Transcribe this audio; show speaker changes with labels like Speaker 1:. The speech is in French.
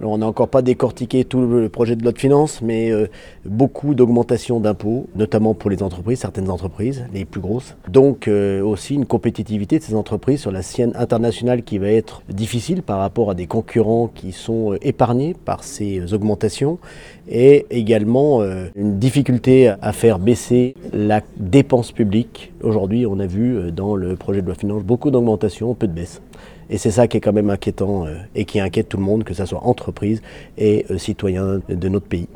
Speaker 1: Alors, on n'a encore pas décortiqué tout le projet de loi de finances, mais beaucoup d'augmentation d'impôts, notamment pour les entreprises, certaines entreprises, les plus grosses. Donc aussi une compétitivité de ces entreprises sur la scène internationale qui va être difficile par rapport à des concurrents qui sont épargnés par ces augmentations, et également une difficulté à faire baisser la dépense publique. Aujourd'hui, on a vu dans le projet de loi de finances beaucoup d'augmentations, peu de baisse. Et c'est ça qui est quand même inquiétant et qui inquiète tout le monde, que ce soit entreprises et citoyens de notre pays.